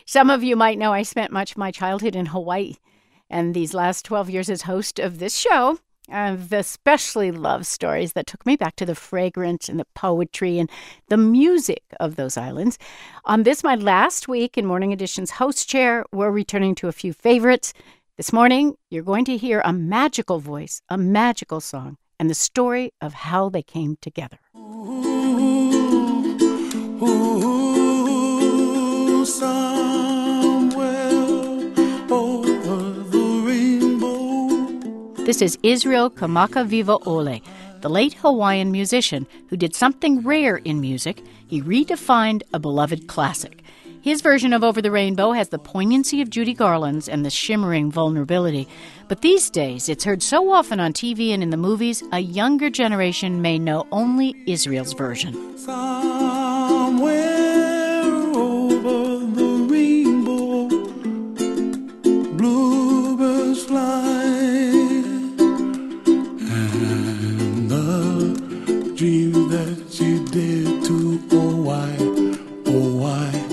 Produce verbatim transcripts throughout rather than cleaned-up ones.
Some of you might know I spent much of my childhood in Hawaii, and these last twelve years as host of this show, I've especially loved stories that took me back to the fragrance and the poetry and the music of those islands. On this, my last week in Morning Edition's host chair, we're returning to a few favorites. This morning, you're going to hear a magical voice, a magical song, and the story of how they came together. Ooh, ooh, somewhere over the rainbow. This is Israel Kamakawiwo'ole, the late Hawaiian musician who did something rare in music. He redefined a beloved classic. His version of Over the Rainbow has the poignancy of Judy Garland's and the shimmering vulnerability. But these days, it's heard so often on T V and in the movies, a younger generation may know only Israel's version. Somewhere over the rainbow, bluebirds fly, and the dream that you did to, oh why, oh why.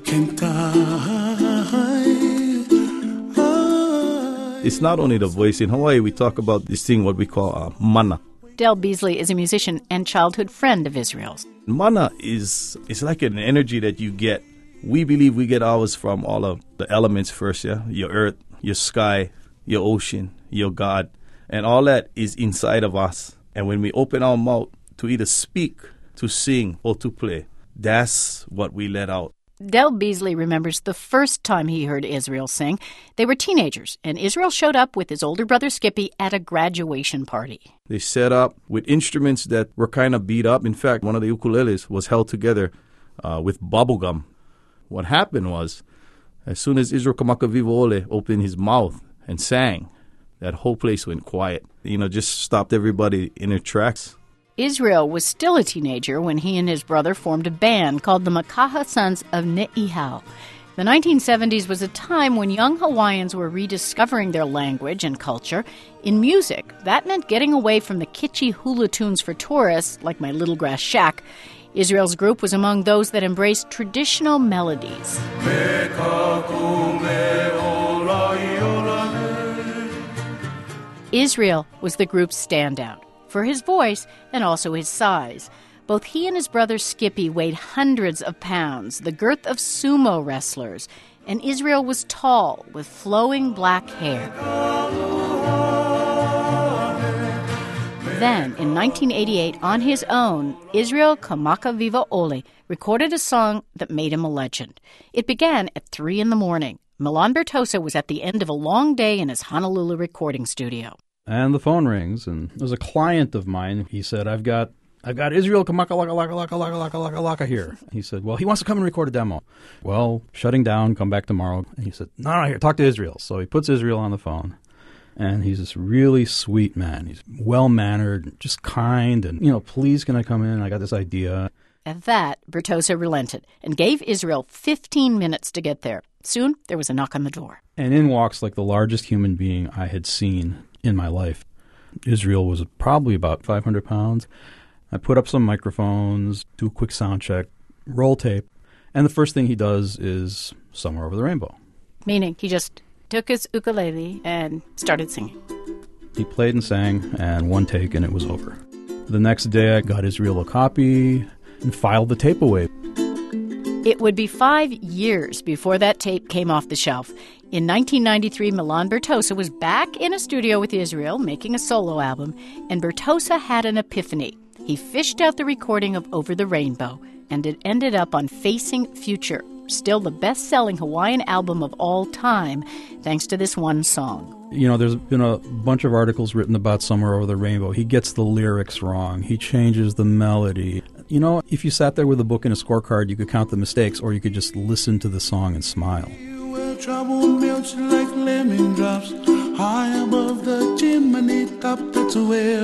It's not only the voice. In Hawaii, we talk about this thing, what we call uh, mana. Del Beasley is a musician and childhood friend of Israel's. Mana is it's like an energy that you get. We believe we get ours from all of the elements first, yeah? Your earth, your sky, your ocean, your God. And all that is inside of us. And when we open our mouth to either speak, to sing, or to play, that's what we let out. Del Beasley remembers the first time he heard Israel sing. They were teenagers, and Israel showed up with his older brother Skippy at a graduation party. They set up with instruments that were kind of beat up. In fact, one of the ukuleles was held together uh, with bubble gum. What happened was, as soon as Israel Kamakawiwo'ole opened his mouth and sang, that whole place went quiet. You know, just stopped everybody in their tracks. Israel was still a teenager when he and his brother formed a band called the Makaha Sons of Ni'ihau. The nineteen seventies was a time when young Hawaiians were rediscovering their language and culture. In music, that meant getting away from the kitschy hula tunes for tourists, like My Little Grass Shack. Israel's group was among those that embraced traditional melodies. Israel was the group's standout for his voice and also his size. Both he and his brother Skippy weighed hundreds of pounds, the girth of sumo wrestlers, and Israel was tall with flowing black hair. Then, in nineteen eighty-eight, on his own, Israel Kamakawiwo'ole recorded a song that made him a legend. It began at three in the morning. Milan Bertosa was at the end of a long day in his Honolulu recording studio. And the phone rings, and there's a client of mine. He said, I've got I've got Israel Kamakawiwo'ole here. He said, well, he wants to come and record a demo. Well, shutting down, come back tomorrow. And he said, no, no, here, talk to Israel. So he puts Israel on the phone, and he's this really sweet man. He's well-mannered, just kind, and, you know, please can I come in? I got this idea. At that, Bertosa relented and gave Israel fifteen minutes to get there. Soon, there was a knock on the door. And in walks like the largest human being I had seen in my life. Israel was probably about five hundred pounds. I put up some microphones, do a quick sound check, roll tape, and the first thing he does is Somewhere Over the Rainbow. Meaning he just took his ukulele and started singing. He played and sang, and one take, and it was over. The next day, I got Israel a copy and filed the tape away. It would be five years before that tape came off the shelf. In nineteen ninety-three, Milan Bertosa was back in a studio with Israel making a solo album, and Bertosa had an epiphany. He fished out the recording of Over the Rainbow, and it ended up on Facing Future, still the best-selling Hawaiian album of all time, thanks to this one song. You know, there's been a bunch of articles written about Somewhere Over the Rainbow. He gets the lyrics wrong. He changes the melody. You know, if you sat there with a book and a scorecard, you could count the mistakes, or you could just listen to the song and smile. Where trouble melts like lemon drops high above the chimney top, that's where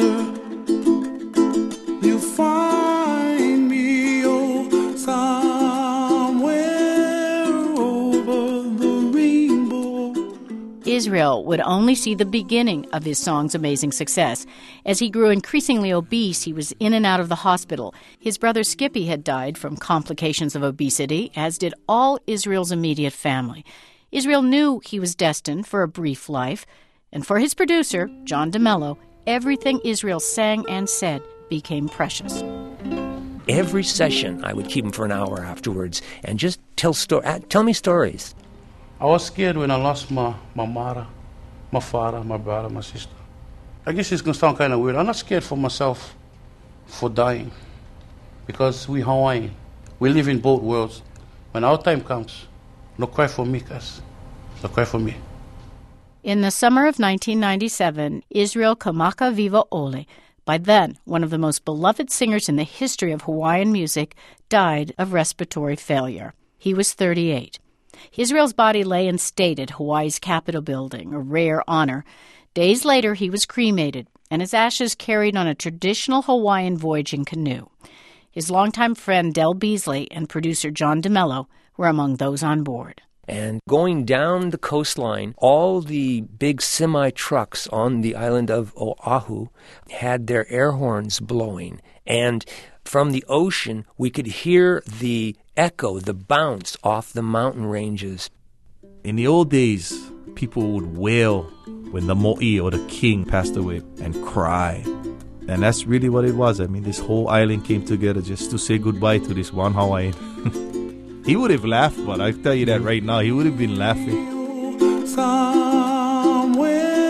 you find me, oh, somewhere over the rainbow. Israel would only see the beginning of his song's amazing success. As he grew increasingly obese, he was in and out of the hospital. His brother Skippy had died from complications of obesity, as did all Israel's immediate family. Israel knew he was destined for a brief life, and for his producer, John DeMello, everything Israel sang and said became precious. Every session, I would keep him for an hour afterwards and just tell sto- tell me stories. I was scared when I lost my, my mother, my father, my brother, my sister. I guess it's going to sound kind of weird. I'm not scared for myself for dying because we Hawaiian. We live in both worlds. When our time comes, no cry for me, cuz. No cry for me. In the summer of nineteen ninety-seven, Israel Kamaka Viva Ole, by then one of the most beloved singers in the history of Hawaiian music, died of respiratory failure. He was thirty-eight. Israel's body lay in state at Hawaii's Capitol building, a rare honor. Days later, he was cremated, and his ashes carried on a traditional Hawaiian voyaging canoe. His longtime friend Del Beasley and producer John DeMello were among those on board. And going down the coastline, all the big semi-trucks on the island of Oahu had their air horns blowing. And from the ocean, we could hear the echo, the bounce off the mountain ranges. In the old days, people would wail when the mo'i or the king passed away and cry. And that's really what it was. I mean, this whole island came together just to say goodbye to this one Hawaiian. He would have laughed, but I tell you that right now, he would have been laughing. Somewhere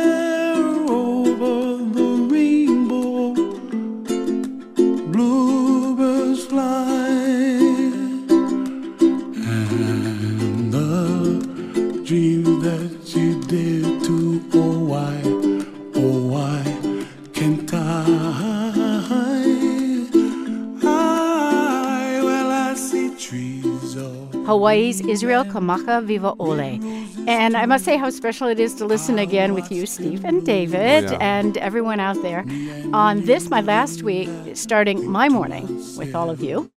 over the rainbow, bluebirds fly, and the dream that you dare to, oh why, oh why can't I? I, well, I see trees of Hawaii's Israel Kamaka Viva Ole. And I must say how special it is to listen again with you, Steve and David, Oh, yeah. and everyone out there on this, my last week, starting my morning with all of you.